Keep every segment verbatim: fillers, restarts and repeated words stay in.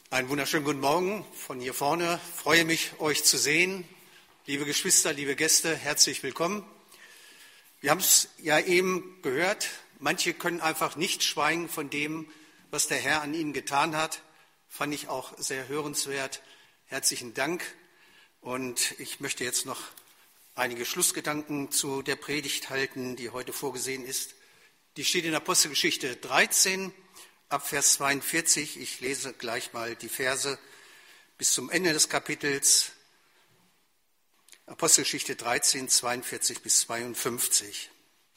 Einen wunderschönen guten Morgen von hier vorne. Ich freue mich, euch zu sehen. Liebe Geschwister, liebe Gäste, herzlich willkommen. Wir haben es ja eben gehört, manche können einfach nicht schweigen von dem, was der Herr an ihnen getan hat. Fand ich auch sehr hörenswert. Herzlichen Dank. Und ich möchte jetzt noch einige Schlussgedanken zu der Predigt halten, die heute vorgesehen ist. Die steht in Apostelgeschichte dreizehn, ab Vers zweiundvierzig. Ich lese gleich mal die Verse bis zum Ende des Kapitels. Apostelgeschichte dreizehn, zweiundvierzig bis zweiundfünfzig.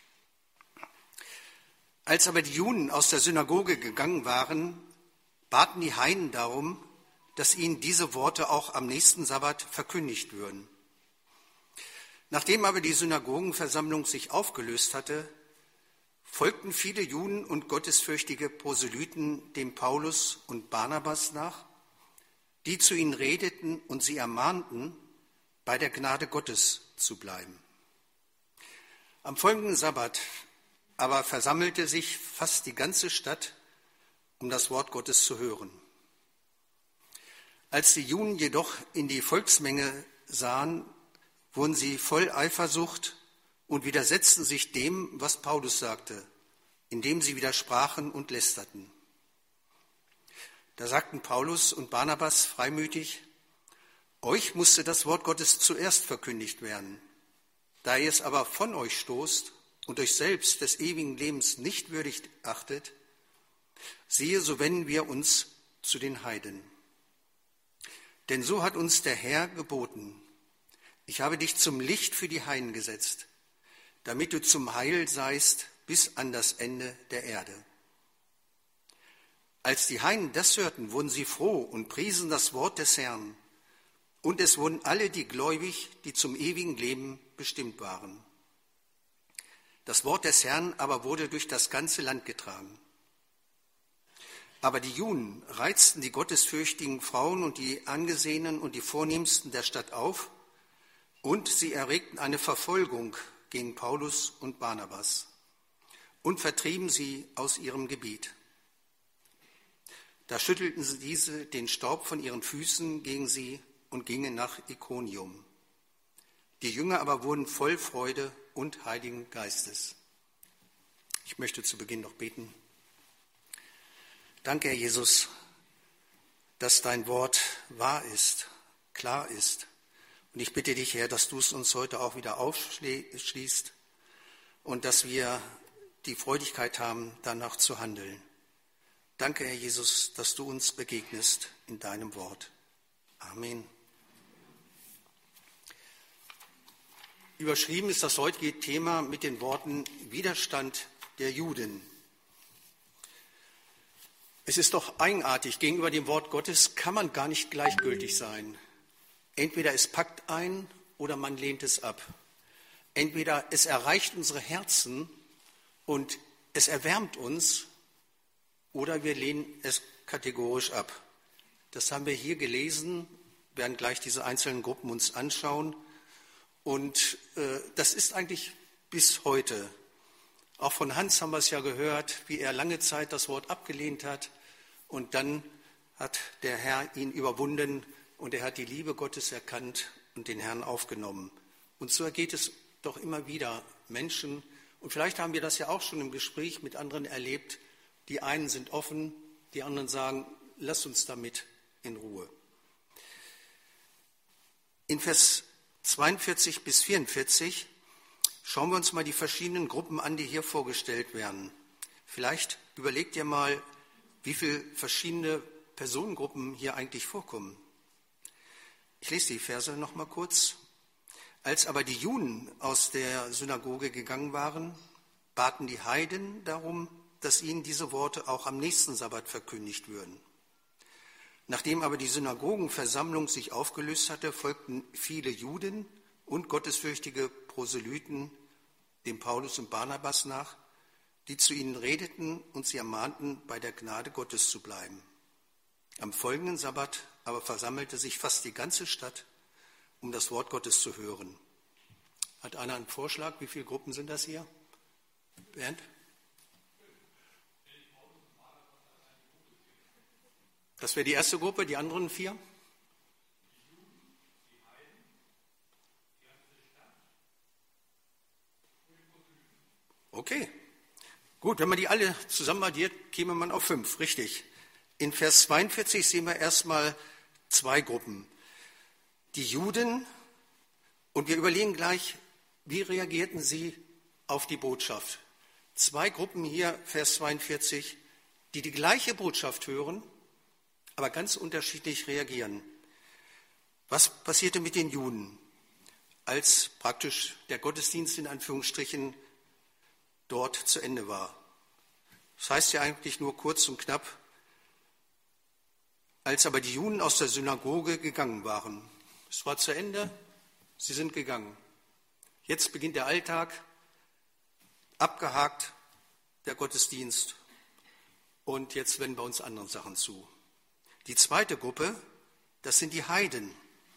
Als aber die Juden aus der Synagoge gegangen waren, baten die Heiden darum, dass ihnen diese Worte auch am nächsten Sabbat verkündigt würden. Nachdem aber die Synagogenversammlung sich aufgelöst hatte, folgten viele Juden und gottesfürchtige Proselyten dem Paulus und Barnabas nach, die zu ihnen redeten und sie ermahnten, bei der Gnade Gottes zu bleiben. Am folgenden Sabbat aber versammelte sich fast die ganze Stadt, um das Wort Gottes zu hören. Als die Juden jedoch in die Volksmenge sahen, wurden sie voll Eifersucht und widersetzten sich dem, was Paulus sagte, indem sie widersprachen und lästerten. Da sagten Paulus und Barnabas freimütig: Euch musste das Wort Gottes zuerst verkündigt werden. Da ihr es aber von euch stoßt und euch selbst des ewigen Lebens nicht würdig achtet, siehe, so wenden wir uns zu den Heiden. Denn so hat uns der Herr geboten: Ich habe dich zum Licht für die Heiden gesetzt, damit du zum Heil seist bis an das Ende der Erde. Als die Heiden das hörten, wurden sie froh und priesen das Wort des Herrn. Und es wurden alle die gläubig, die zum ewigen Leben bestimmt waren. Das Wort des Herrn aber wurde durch das ganze Land getragen. Aber die Juden reizten die gottesfürchtigen Frauen und die Angesehenen und die Vornehmsten der Stadt auf, und sie erregten eine Verfolgung gegen Paulus und Barnabas und vertrieben sie aus ihrem Gebiet. Da schüttelten sie diese den Staub von ihren Füßen gegen sie und gingen nach Ikonium. Die Jünger aber wurden voll Freude und Heiligen Geistes. Ich möchte zu Beginn noch beten. Danke, Herr Jesus, dass dein Wort wahr ist, klar ist. Und ich bitte dich, Herr, dass du es uns heute auch wieder aufschließt und dass wir die Freudigkeit haben, danach zu handeln. Danke, Herr Jesus, dass du uns begegnest in deinem Wort. Amen. Überschrieben ist das heutige Thema mit den Worten Widerstand der Juden. Es ist doch eigenartig, gegenüber dem Wort Gottes kann man gar nicht gleichgültig sein. Entweder es packt ein oder man lehnt es ab. Entweder es erreicht unsere Herzen und es erwärmt uns, oder wir lehnen es kategorisch ab. Das haben wir hier gelesen, werden gleich diese einzelnen Gruppen uns anschauen. Und äh, das ist eigentlich bis heute. Auch von Hans haben wir es ja gehört, wie er lange Zeit das Wort abgelehnt hat. Und dann hat der Herr ihn überwunden und er hat die Liebe Gottes erkannt und den Herrn aufgenommen. Und so geht es doch immer wieder Menschen. Und vielleicht haben wir das ja auch schon im Gespräch mit anderen erlebt. Die einen sind offen, die anderen sagen, lass uns damit in Ruhe. In Vers zweiundvierzig bis vierundvierzig schauen wir uns mal die verschiedenen Gruppen an, die hier vorgestellt werden. Vielleicht überlegt ihr mal, wie viele verschiedene Personengruppen hier eigentlich vorkommen. Ich lese die Verse noch mal kurz. Als aber die Juden aus der Synagoge gegangen waren, baten die Heiden darum, dass ihnen diese Worte auch am nächsten Sabbat verkündigt würden. Nachdem aber die Synagogenversammlung sich aufgelöst hatte, folgten viele Juden und gottesfürchtige Proselyten dem Paulus und Barnabas nach, die zu ihnen redeten und sie ermahnten, bei der Gnade Gottes zu bleiben. Am folgenden Sabbat aber versammelte sich fast die ganze Stadt, um das Wort Gottes zu hören. Hat einer einen Vorschlag? Wie viele Gruppen sind das hier? Bernd? Das wäre die erste Gruppe, die anderen vier? Okay, gut, wenn man die alle zusammen addiert, käme man auf fünf, richtig. In Vers zweiundvierzig sehen wir erstmal zwei Gruppen. Die Juden, und wir überlegen gleich, wie reagierten sie auf die Botschaft. Zwei Gruppen hier, Vers zweiundvierzig, die die gleiche Botschaft hören, aber ganz unterschiedlich reagieren. Was passierte mit den Juden, als praktisch der Gottesdienst in Anführungsstrichen dort zu Ende war? Das heißt ja eigentlich nur kurz und knapp, als aber die Juden aus der Synagoge gegangen waren. Es war zu Ende, sie sind gegangen. Jetzt beginnt der Alltag, abgehakt der Gottesdienst und jetzt wenden wir uns anderen Sachen zu. Die zweite Gruppe, das sind die Heiden.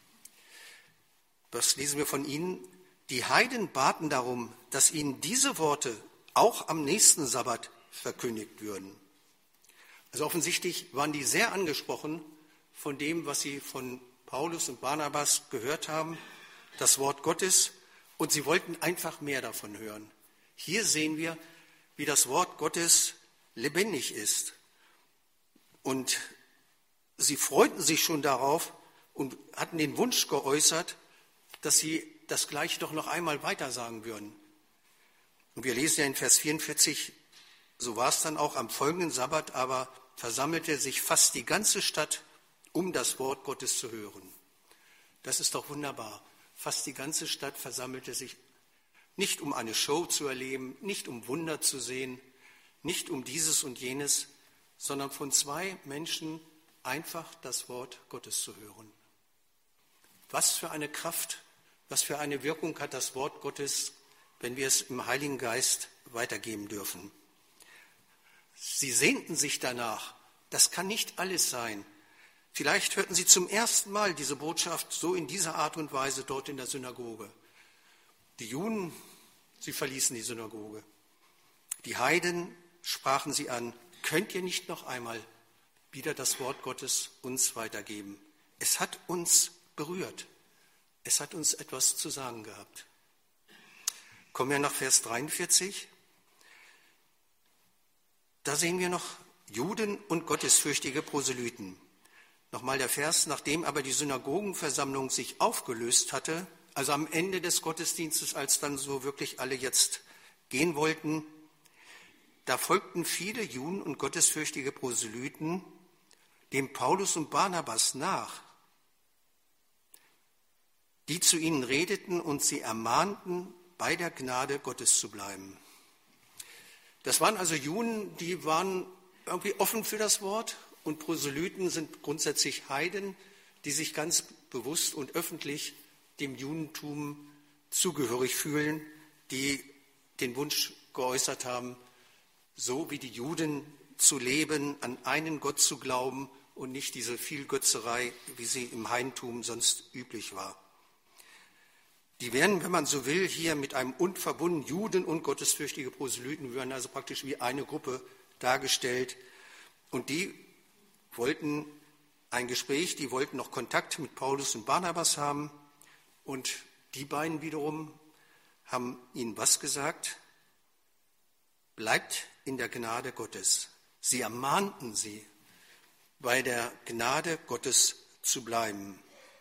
Was lesen wir von ihnen? Die Heiden baten darum, dass ihnen diese Worte auch am nächsten Sabbat verkündigt würden. Also offensichtlich waren die sehr angesprochen von dem, was sie von Paulus und Barnabas gehört haben, das Wort Gottes, und sie wollten einfach mehr davon hören. Hier sehen wir, wie das Wort Gottes lebendig ist. Und sie freuten sich schon darauf und hatten den Wunsch geäußert, dass sie das Gleiche doch noch einmal weitersagen würden. Und wir lesen ja in Vers vierundvierzig, so war es dann auch am folgenden Sabbat, aber versammelte sich fast die ganze Stadt, um das Wort Gottes zu hören. Das ist doch wunderbar. Fast die ganze Stadt versammelte sich, nicht um eine Show zu erleben, nicht um Wunder zu sehen, nicht um dieses und jenes, sondern von zwei Menschen einfach das Wort Gottes zu hören. Was für eine Kraft, was für eine Wirkung hat das Wort Gottes, wenn wir es im Heiligen Geist weitergeben dürfen. Sie sehnten sich danach. Das kann nicht alles sein. Vielleicht hörten sie zum ersten Mal diese Botschaft so in dieser Art und Weise dort in der Synagoge. Die Juden, sie verließen die Synagoge. Die Heiden sprachen sie an, könnt ihr nicht noch einmal wieder das Wort Gottes uns weitergeben? Es hat uns berührt. Es hat uns etwas zu sagen gehabt. Kommen wir nach Vers dreiundvierzig. Da sehen wir noch Juden und gottesfürchtige Proselyten. Nochmal der Vers, nachdem aber die Synagogenversammlung sich aufgelöst hatte, also am Ende des Gottesdienstes, als dann so wirklich alle jetzt gehen wollten, da folgten viele Juden und gottesfürchtige Proselyten dem Paulus und Barnabas nach, die zu ihnen redeten und sie ermahnten, bei der Gnade Gottes zu bleiben. Das waren also Juden, die waren irgendwie offen für das Wort, und Proselyten sind grundsätzlich Heiden, die sich ganz bewusst und öffentlich dem Judentum zugehörig fühlen, die den Wunsch geäußert haben, so wie die Juden zu leben, an einen Gott zu glauben und nicht diese Vielgötzerei, wie sie im Heidentum sonst üblich war. Die werden, wenn man so will, hier mit einem unverbundenen Juden und gottesfürchtige Proselyten, werden also praktisch wie eine Gruppe dargestellt. Und die wollten ein Gespräch, die wollten noch Kontakt mit Paulus und Barnabas haben. Und die beiden wiederum haben ihnen was gesagt? Bleibt in der Gnade Gottes. Sie ermahnten sie, bei der Gnade Gottes zu bleiben.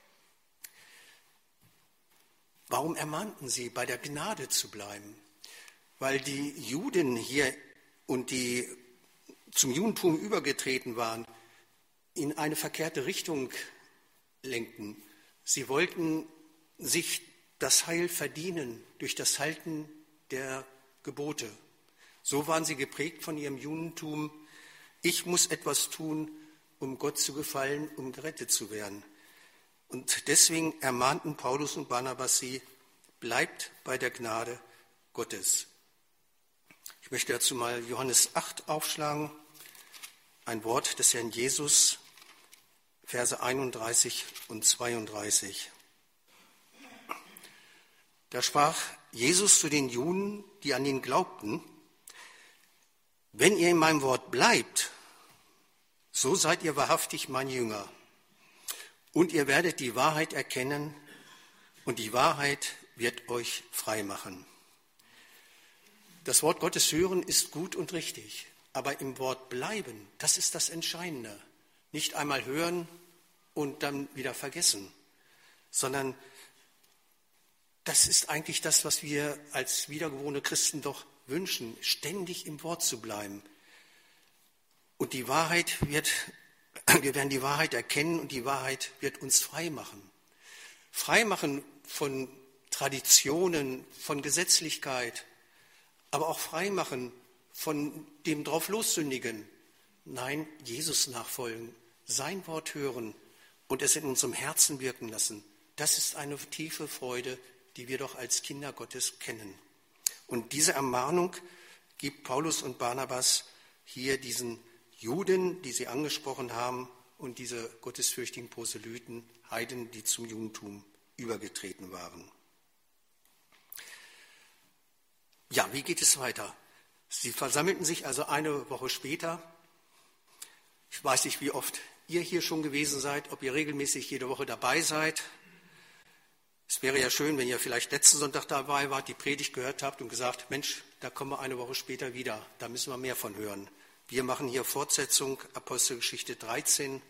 Warum ermahnten sie, bei der Gnade zu bleiben? Weil die Juden hier und die zum Judentum übergetreten waren, in eine verkehrte Richtung lenkten. Sie wollten sich das Heil verdienen durch das Halten der Gebote. So waren sie geprägt von ihrem Judentum. Ich muss etwas tun, um Gott zu gefallen, um gerettet zu werden. Und deswegen ermahnten Paulus und Barnabas sie, bleibt bei der Gnade Gottes. Ich möchte dazu mal Johannes acht aufschlagen, ein Wort des Herrn Jesus, Verse einunddreißig und zweiunddreißig. Da sprach Jesus zu den Juden, die an ihn glaubten, wenn ihr in meinem Wort bleibt, so seid ihr wahrhaftig mein Jünger. Und ihr werdet die Wahrheit erkennen und die Wahrheit wird euch frei machen. Das Wort Gottes hören ist gut und richtig, aber im Wort bleiben, das ist das Entscheidende. Nicht einmal hören und dann wieder vergessen, sondern das ist eigentlich das, was wir als wiedergeborene Christen doch wünschen, ständig im Wort zu bleiben. Und die Wahrheit wird, wir werden die Wahrheit erkennen und die Wahrheit wird uns frei machen. Frei machen von Traditionen, von Gesetzlichkeit, aber auch frei machen von dem drauf lossündigen. Nein, Jesus nachfolgen, sein Wort hören und es in unserem Herzen wirken lassen. Das ist eine tiefe Freude, die wir doch als Kinder Gottes kennen. Und diese Ermahnung gibt Paulus und Barnabas hier diesen Juden, die sie angesprochen haben, und diese gottesfürchtigen Proselyten, Heiden, die zum Judentum übergetreten waren. Ja, wie geht es weiter? Sie versammelten sich also eine Woche später. Ich weiß nicht, wie oft ihr hier schon gewesen seid, ob ihr regelmäßig jede Woche dabei seid. Es wäre ja schön, wenn ihr vielleicht letzten Sonntag dabei wart, die Predigt gehört habt und gesagt, Mensch, da kommen wir eine Woche später wieder, da müssen wir mehr von hören. Wir machen hier Fortsetzung, Apostelgeschichte dreizehn,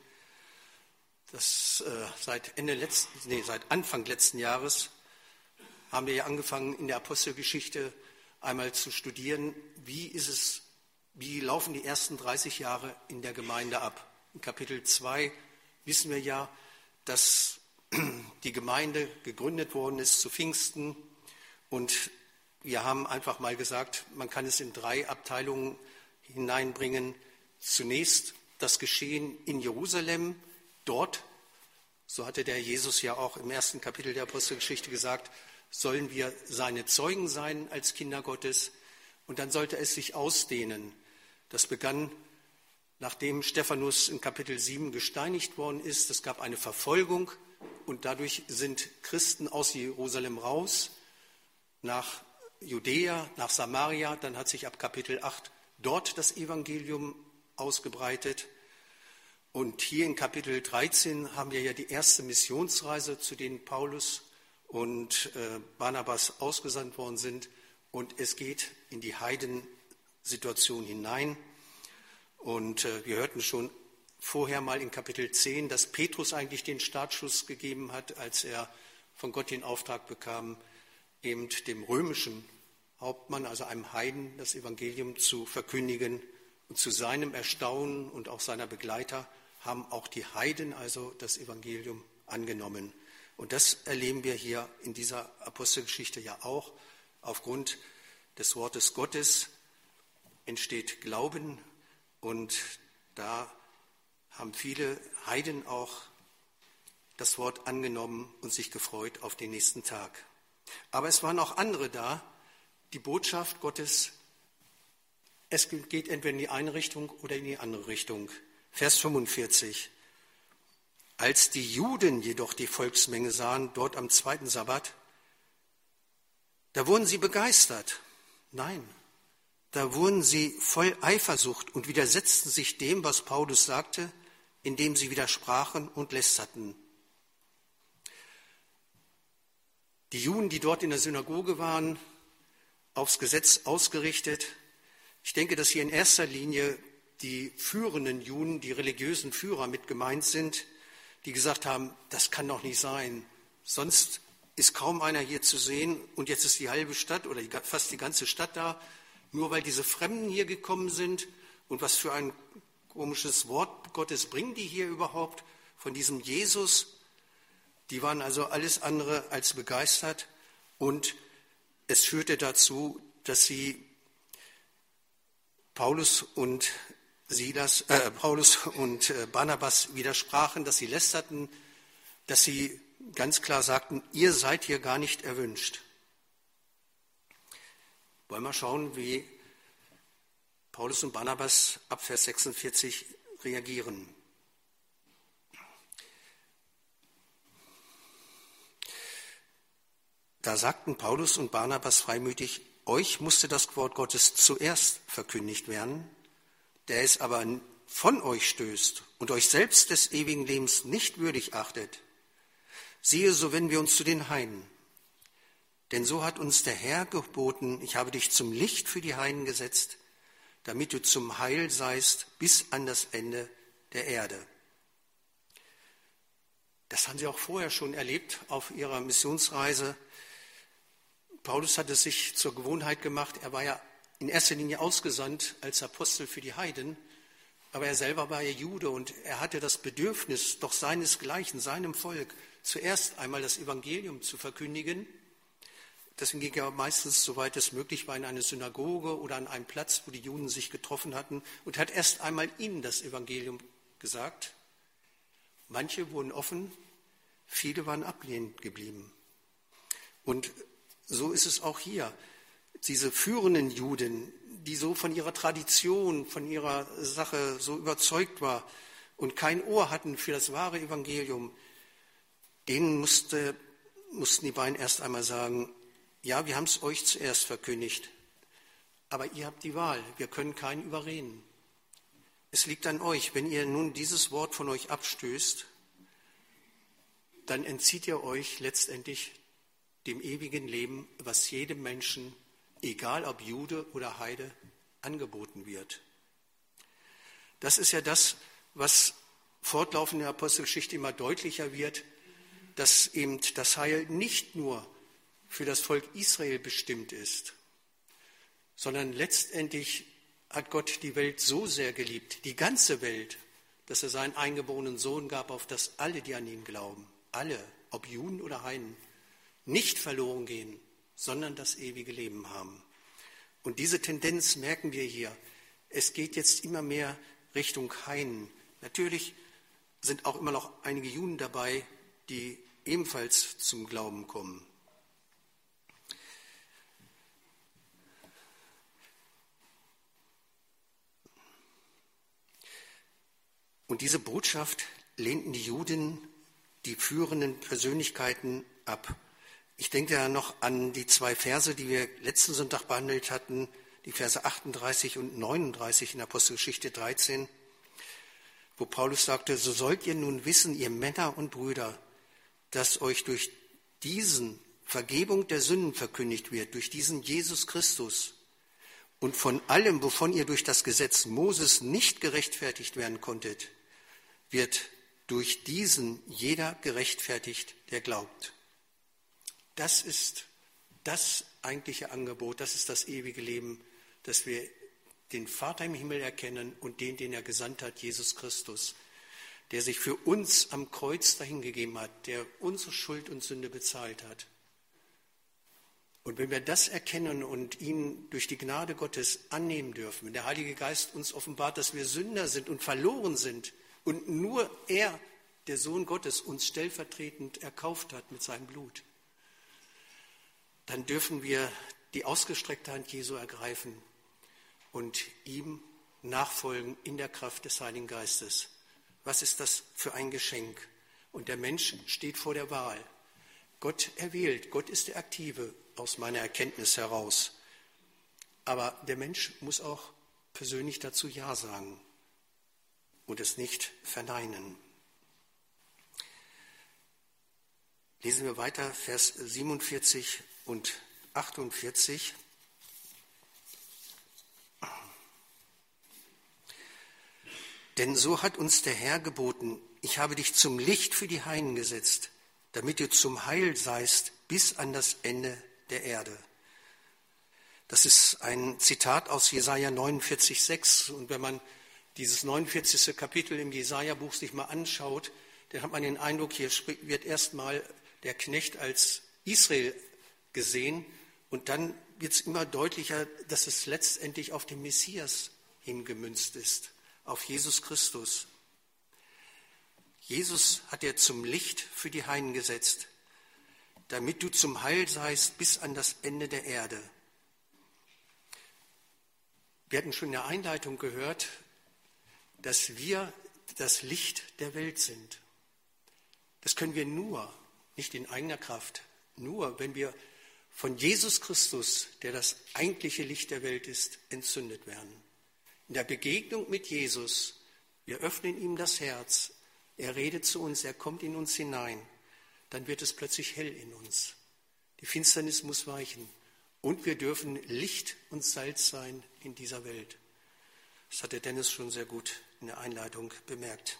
das äh, seit Ende letzten, nee, seit Anfang letzten Jahres haben wir ja angefangen, in der Apostelgeschichte einmal zu studieren, wie ist es, wie laufen die ersten dreißig Jahre in der Gemeinde ab. In Kapitel zwei wissen wir ja, dass die Gemeinde gegründet worden ist zu Pfingsten, und wir haben einfach mal gesagt, man kann es in drei Abteilungen hineinbringen. Zunächst das Geschehen in Jerusalem, dort, so hatte der Jesus ja auch im ersten Kapitel der Apostelgeschichte gesagt, sollen wir seine Zeugen sein als Kinder Gottes, und dann sollte es sich ausdehnen. Das begann, nachdem Stephanus in Kapitel sieben gesteinigt worden ist. Es gab eine Verfolgung und dadurch sind Christen aus Jerusalem raus nach Judäa, nach Samaria. Dann hat sich ab Kapitel acht dort das Evangelium ausgebreitet. Und hier in Kapitel dreizehn haben wir ja die erste Missionsreise, zu denen Paulus und Barnabas ausgesandt worden sind. Und es geht in die Heidensituation hinein. Und wir hörten schon vorher mal in Kapitel zehn, dass Petrus eigentlich den Startschuss gegeben hat, als er von Gott den Auftrag bekam, eben dem römischen Hauptmann, also einem Heiden, das Evangelium zu verkündigen. Und zu seinem Erstaunen und auch seiner Begleiter haben auch die Heiden also das Evangelium angenommen. Und das erleben wir hier in dieser Apostelgeschichte ja auch. Aufgrund des Wortes Gottes entsteht Glauben, und da haben viele Heiden auch das Wort angenommen und sich gefreut auf den nächsten Tag. Aber es waren auch andere da, die Botschaft Gottes, es geht entweder in die eine Richtung oder in die andere Richtung. Vers fünfundvierzig. Als die Juden jedoch die Volksmenge sahen, dort am zweiten Sabbat, da wurden sie begeistert. Nein, da wurden sie voll Eifersucht und widersetzten sich dem, was Paulus sagte, indem sie widersprachen und lästerten. Die Juden, die dort in der Synagoge waren, aufs Gesetz ausgerichtet. Ich denke, dass hier in erster Linie die führenden Juden, die religiösen Führer mit gemeint sind, die gesagt haben, das kann doch nicht sein. Sonst ist kaum einer hier zu sehen und jetzt ist die halbe Stadt oder fast die ganze Stadt da, nur weil diese Fremden hier gekommen sind. Und was für ein komisches Wort Gottes bringen die hier überhaupt von diesem Jesus? Die waren also alles andere als begeistert, und es führte dazu, dass sie Paulus und Silas, äh, Paulus und äh, Barnabas widersprachen, dass sie lästerten, dass sie ganz klar sagten, ihr seid hier gar nicht erwünscht. Wollen wir schauen, wie Paulus und Barnabas ab Vers sechsundvierzig reagieren. Da sagten Paulus und Barnabas freimütig, euch musste das Wort Gottes zuerst verkündigt werden, der es aber von euch stößt und euch selbst des ewigen Lebens nicht würdig achtet, siehe, so wenden wir uns zu den Heiden. Denn so hat uns der Herr geboten, ich habe dich zum Licht für die Heiden gesetzt, damit du zum Heil seist bis an das Ende der Erde. Das haben sie auch vorher schon erlebt auf ihrer Missionsreise. Paulus hat es sich zur Gewohnheit gemacht. Er war ja in erster Linie ausgesandt als Apostel für die Heiden, aber er selber war ja Jude und er hatte das Bedürfnis, doch seinesgleichen, seinem Volk, zuerst einmal das Evangelium zu verkündigen. Deswegen ging er meistens, soweit es möglich war, in eine Synagoge oder an einen Platz, wo die Juden sich getroffen hatten und hat erst einmal ihnen das Evangelium gesagt. Manche wurden offen, viele waren ablehnend geblieben. Und so ist es auch hier. Diese führenden Juden, die so von ihrer Tradition, von ihrer Sache so überzeugt war und kein Ohr hatten für das wahre Evangelium, denen musste, mussten die beiden erst einmal sagen, ja, wir haben es euch zuerst verkündigt, aber ihr habt die Wahl, wir können keinen überreden. Es liegt an euch, wenn ihr nun dieses Wort von euch abstößt, dann entzieht ihr euch letztendlich dem ewigen Leben, was jedem Menschen, egal ob Jude oder Heide, angeboten wird. Das ist ja das, was fortlaufend in der Apostelgeschichte immer deutlicher wird, dass eben das Heil nicht nur für das Volk Israel bestimmt ist, sondern letztendlich hat Gott die Welt so sehr geliebt, die ganze Welt, dass er seinen eingeborenen Sohn gab, auf das alle, die an ihn glauben, alle, ob Juden oder Heiden, nicht verloren gehen, sondern das ewige Leben haben. Und diese Tendenz merken wir hier. Es geht jetzt immer mehr Richtung Heiden. Natürlich sind auch immer noch einige Juden dabei, die ebenfalls zum Glauben kommen. Und diese Botschaft lehnten die Juden, die führenden Persönlichkeiten, ab. Ich denke ja noch an die zwei Verse, die wir letzten Sonntag behandelt hatten, die Verse achtunddreißig und neununddreißig in Apostelgeschichte dreizehn, wo Paulus sagte, so sollt ihr nun wissen, ihr Männer und Brüder, dass euch durch diesen Vergebung der Sünden verkündigt wird, durch diesen Jesus Christus und von allem, wovon ihr durch das Gesetz Moses nicht gerechtfertigt werden konntet, wird durch diesen jeder gerechtfertigt, der glaubt. Das ist das eigentliche Angebot, das ist das ewige Leben, dass wir den Vater im Himmel erkennen und den, den er gesandt hat, Jesus Christus, der sich für uns am Kreuz dahingegeben hat, der unsere Schuld und Sünde bezahlt hat. Und wenn wir das erkennen und ihn durch die Gnade Gottes annehmen dürfen, wenn der Heilige Geist uns offenbart, dass wir Sünder sind und verloren sind und nur er, der Sohn Gottes, uns stellvertretend erkauft hat mit seinem Blut, dann dürfen wir die ausgestreckte Hand Jesu ergreifen und ihm nachfolgen in der Kraft des Heiligen Geistes. Was ist das für ein Geschenk? Und der Mensch steht vor der Wahl. Gott erwählt, Gott ist der Aktive aus meiner Erkenntnis heraus. Aber der Mensch muss auch persönlich dazu Ja sagen und es nicht verneinen. Lesen wir weiter, Vers siebenundvierzig und achtundvierzig. Denn so hat uns der Herr geboten, ich habe dich zum Licht für die Heiden gesetzt, damit du zum Heil seist bis an das Ende der Erde. Das ist ein Zitat aus Jesaja neunundvierzig, sechs. Und wenn man dieses neunundvierzigste Kapitel im Jesaja-Buch sich mal anschaut, dann hat man den Eindruck, hier wird erstmal der Knecht als Israel gesehen und dann wird es immer deutlicher, dass es letztendlich auf den Messias hingemünzt ist, auf Jesus Christus. Jesus hat er zum Licht für die Heiden gesetzt, damit du zum Heil seist bis an das Ende der Erde. Wir hatten schon in der Einleitung gehört, dass wir das Licht der Welt sind. Das können wir nur, nicht in eigener Kraft, nur wenn wir von Jesus Christus, der das eigentliche Licht der Welt ist, entzündet werden. In der Begegnung mit Jesus wir öffnen ihm das Herz, er redet zu uns, er kommt in uns hinein, dann wird es plötzlich hell in uns. Die Finsternis muss weichen und wir dürfen Licht und Salz sein in dieser Welt. Das hat der Dennis schon sehr gut in der Einleitung bemerkt.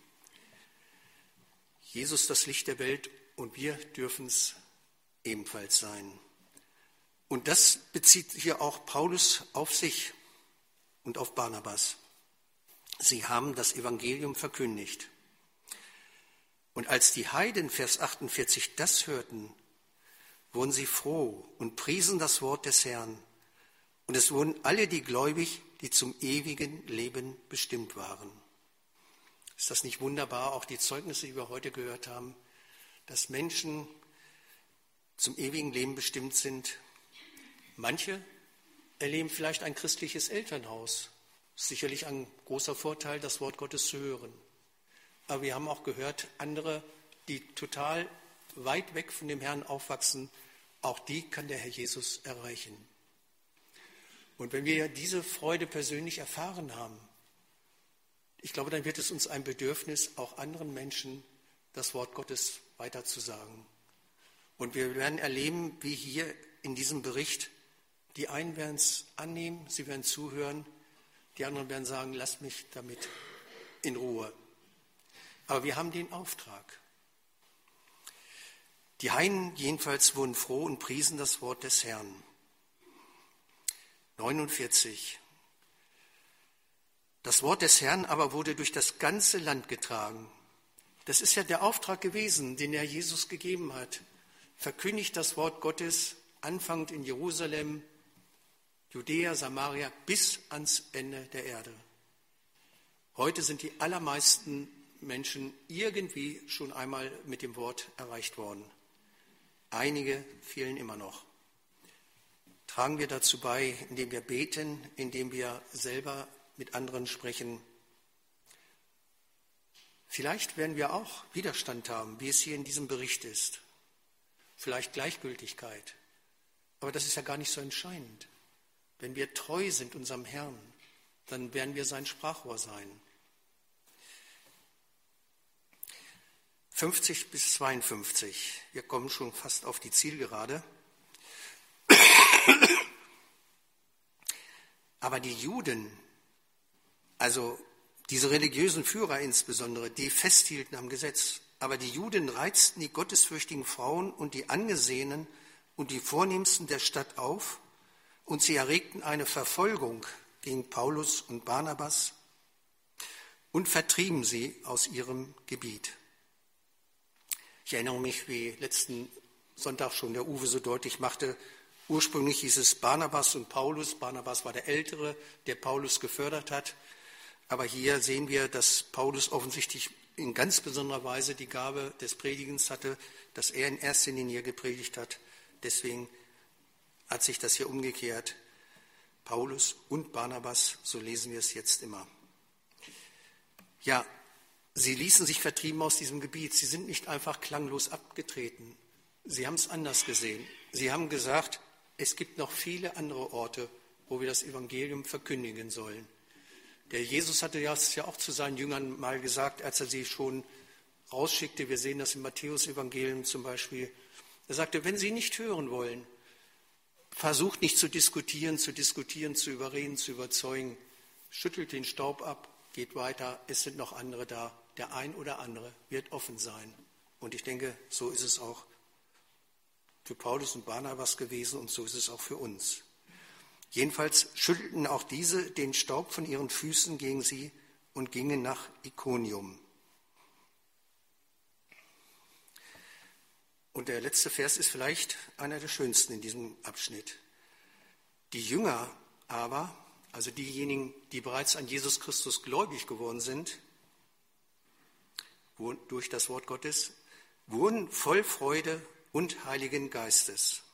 Jesus das Licht der Welt und wir dürfen es ebenfalls sein. Und das bezieht hier auch Paulus auf sich und auf Barnabas. Sie haben das Evangelium verkündigt. Und als die Heiden, Vers achtundvierzig, das hörten, wurden sie froh und priesen das Wort des Herrn. Und es wurden alle die gläubig, die zum ewigen Leben bestimmt waren. Ist das nicht wunderbar, auch die Zeugnisse, die wir heute gehört haben, dass Menschen zum ewigen Leben bestimmt sind? Manche erleben vielleicht ein christliches Elternhaus. Sicherlich ein großer Vorteil, das Wort Gottes zu hören. Aber wir haben auch gehört, andere, die total weit weg von dem Herrn aufwachsen, auch die kann der Herr Jesus erreichen. Und wenn wir diese Freude persönlich erfahren haben, ich glaube, dann wird es uns ein Bedürfnis, auch anderen Menschen das Wort Gottes weiterzusagen. Und wir werden erleben, wie hier in diesem Bericht, die einen werden es annehmen, sie werden zuhören, die anderen werden sagen, lasst mich damit in Ruhe. Aber wir haben den Auftrag. Die Heiden jedenfalls wurden froh und priesen das Wort des Herrn. neunundvierzig. Das Wort des Herrn aber wurde durch das ganze Land getragen. Das ist ja der Auftrag gewesen, den er Jesus gegeben hat. Verkündigt das Wort Gottes, anfangend in Jerusalem, Judäa, Samaria, bis ans Ende der Erde. Heute sind die allermeisten Menschen irgendwie schon einmal mit dem Wort erreicht worden. Einige fehlen immer noch. Tragen wir dazu bei, indem wir beten, indem wir selber mit anderen sprechen. Vielleicht werden wir auch Widerstand haben, wie es hier in diesem Bericht ist. Vielleicht Gleichgültigkeit. Aber das ist ja gar nicht so entscheidend. Wenn wir treu sind unserem Herrn, dann werden wir sein Sprachrohr sein. fünfzig bis zweiundfünfzig. Wir kommen schon fast auf die Zielgerade. Aber die Juden, also diese religiösen Führer insbesondere, die festhielten am Gesetz, aber die Juden reizten die gottesfürchtigen Frauen und die Angesehenen und die Vornehmsten der Stadt auf und sie erregten eine Verfolgung gegen Paulus und Barnabas und vertrieben sie aus ihrem Gebiet. Ich erinnere mich, wie letzten Sonntag schon der Uwe so deutlich machte, ursprünglich hieß es Barnabas und Paulus. Barnabas war der Ältere, der Paulus gefördert hat. Aber hier sehen wir, dass Paulus offensichtlich in ganz besonderer Weise die Gabe des Predigens hatte, dass er in erster Linie gepredigt hat. Deswegen hat sich das hier umgekehrt. Paulus und Barnabas, so lesen wir es jetzt immer. Ja, sie ließen sich vertrieben aus diesem Gebiet. Sie sind nicht einfach klanglos abgetreten. Sie haben es anders gesehen. Sie haben gesagt, es gibt noch viele andere Orte, wo wir das Evangelium verkündigen sollen. Der Jesus hatte das ja auch zu seinen Jüngern mal gesagt, als er sie schon rausschickte. Wir sehen das im Matthäus-Evangelium zum Beispiel. Er sagte, wenn Sie nicht hören wollen, versucht nicht zu diskutieren, zu diskutieren, zu überreden, zu überzeugen. Schüttelt den Staub ab, geht weiter. Es sind noch andere da. Der ein oder andere wird offen sein. Und ich denke, so ist es auch für Paulus und Barnabas gewesen und so ist es auch für uns. Jedenfalls schüttelten auch diese den Staub von ihren Füßen gegen sie und gingen nach Ikonium. Und der letzte Vers ist vielleicht einer der schönsten in diesem Abschnitt. Die Jünger aber, also diejenigen, die bereits an Jesus Christus gläubig geworden sind, durch das Wort Gottes, wurden voll Freude und Heiligen Geistes.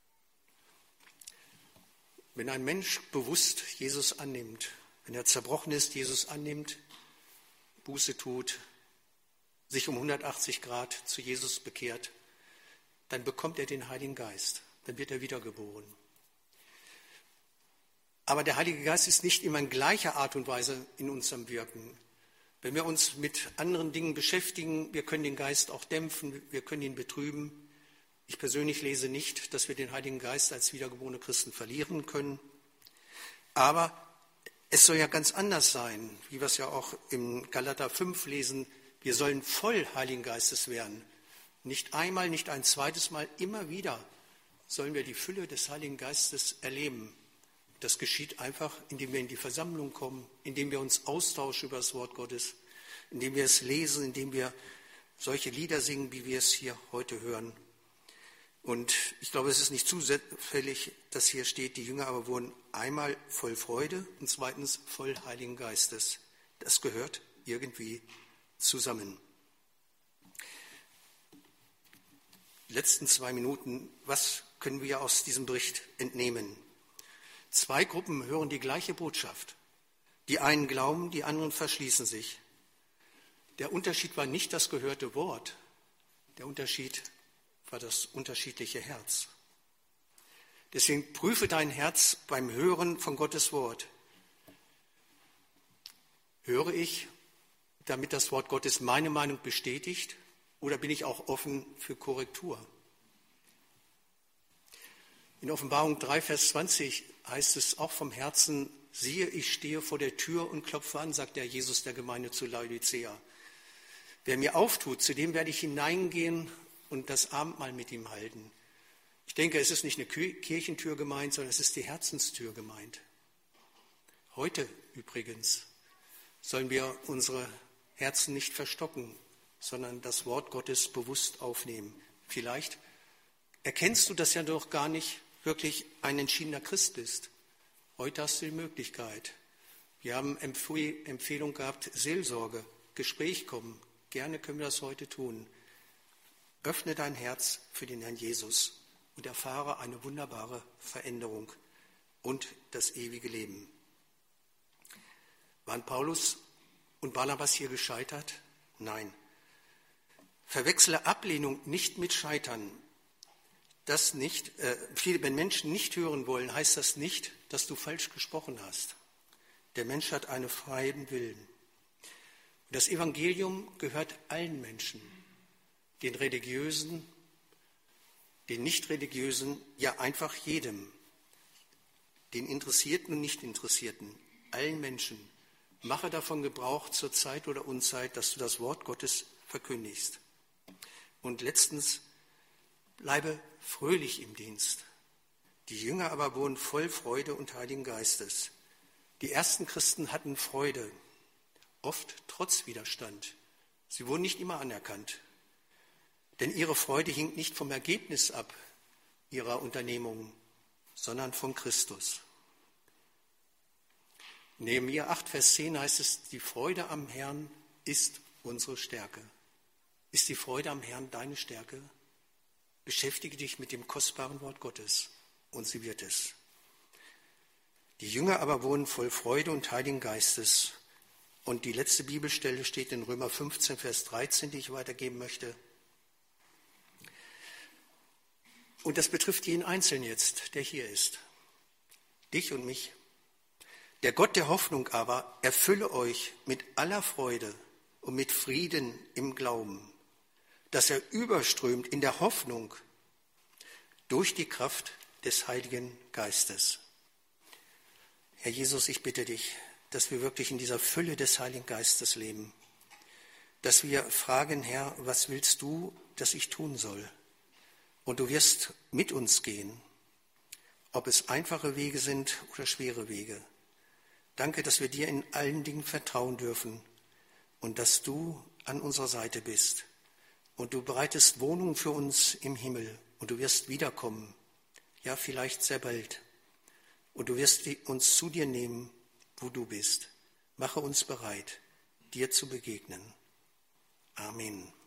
Wenn ein Mensch bewusst Jesus annimmt, wenn er zerbrochen ist, Jesus annimmt, Buße tut, sich um hundertachtzig Grad zu Jesus bekehrt, dann bekommt er den Heiligen Geist, dann wird er wiedergeboren. Aber der Heilige Geist ist nicht immer in gleicher Art und Weise in uns am Wirken. Wenn wir uns mit anderen Dingen beschäftigen, wir können den Geist auch dämpfen, wir können ihn betrüben. Ich persönlich lese nicht, dass wir den Heiligen Geist als wiedergeborene Christen verlieren können. Aber es soll ja ganz anders sein, wie wir es ja auch im Galater fünf lesen. Wir sollen voll Heiligen Geistes werden. Nicht einmal, nicht ein zweites Mal, immer wieder sollen wir die Fülle des Heiligen Geistes erleben. Das geschieht einfach, indem wir in die Versammlung kommen, indem wir uns austauschen über das Wort Gottes, indem wir es lesen, indem wir solche Lieder singen, wie wir es hier heute hören. Und ich glaube, es ist nicht zufällig, dass hier steht, die Jünger aber wurden einmal voll Freude und zweitens voll Heiligen Geistes. Das gehört irgendwie zusammen. Die letzten zwei Minuten, was können wir aus diesem Bericht entnehmen? Zwei Gruppen hören die gleiche Botschaft. Die einen glauben, die anderen verschließen sich. Der Unterschied war nicht das gehörte Wort, der Unterschied war das unterschiedliche Herz. Deswegen prüfe dein Herz beim Hören von Gottes Wort. Höre ich, damit das Wort Gottes meine Meinung bestätigt, oder bin ich auch offen für Korrektur? In Offenbarung drei, Vers zwanzig heißt es auch vom Herzen, siehe, ich stehe vor der Tür und klopfe an, sagt der Jesus der Gemeinde zu Laodicea. Wer mir auftut, zu dem werde ich hineingehen und das Abendmahl mit ihm halten. Ich denke, es ist nicht eine Kirchentür gemeint, sondern es ist die Herzenstür gemeint. Heute übrigens sollen wir unsere Herzen nicht verstocken, sondern das Wort Gottes bewusst aufnehmen. Vielleicht erkennst du das ja doch gar nicht, wirklich ein entschiedener Christ bist. Heute hast du die Möglichkeit. Wir haben Empfehlung gehabt, Seelsorge, Gespräch kommen. Gerne können wir das heute tun. Öffne dein Herz für den Herrn Jesus und erfahre eine wunderbare Veränderung und das ewige Leben. Waren Paulus und Barnabas hier gescheitert? Nein. Verwechsle Ablehnung nicht mit Scheitern. Das nicht, äh, viele, wenn Menschen nicht hören wollen, heißt das nicht, dass du falsch gesprochen hast. Der Mensch hat einen freien Willen. Das Evangelium gehört allen Menschen, den Religiösen, den Nicht-Religiösen, ja einfach jedem, den Interessierten und Nicht-Interessierten, allen Menschen. Mache davon Gebrauch zur Zeit oder Unzeit, dass du das Wort Gottes verkündigst. Und letztens, bleibe fröhlich im Dienst. Die Jünger aber wurden voll Freude und Heiligen Geistes. Die ersten Christen hatten Freude, oft trotz Widerstand. Sie wurden nicht immer anerkannt. Denn ihre Freude hing nicht vom Ergebnis ab ihrer Unternehmungen, sondern von Christus. In Nehemia acht, Vers zehn heißt es, die Freude am Herrn ist unsere Stärke. Ist die Freude am Herrn deine Stärke? Beschäftige dich mit dem kostbaren Wort Gottes und sie wird es. Die Jünger aber wurden voll Freude und Heiligen Geistes. Und die letzte Bibelstelle steht in Römer fünfzehn, Vers dreizehn, die ich weitergeben möchte. Und das betrifft jeden Einzelnen jetzt, der hier ist. Dich und mich. Der Gott der Hoffnung aber erfülle euch mit aller Freude und mit Frieden im Glauben, dass er überströmt in der Hoffnung durch die Kraft des Heiligen Geistes. Herr Jesus, ich bitte dich, dass wir wirklich in dieser Fülle des Heiligen Geistes leben, dass wir fragen, Herr, was willst du, dass ich tun soll? Und du wirst mit uns gehen, ob es einfache Wege sind oder schwere Wege. Danke, dass wir dir in allen Dingen vertrauen dürfen und dass du an unserer Seite bist. Und du bereitest Wohnung für uns im Himmel und du wirst wiederkommen, ja vielleicht sehr bald. Und du wirst uns zu dir nehmen, wo du bist. Mache uns bereit, dir zu begegnen. Amen.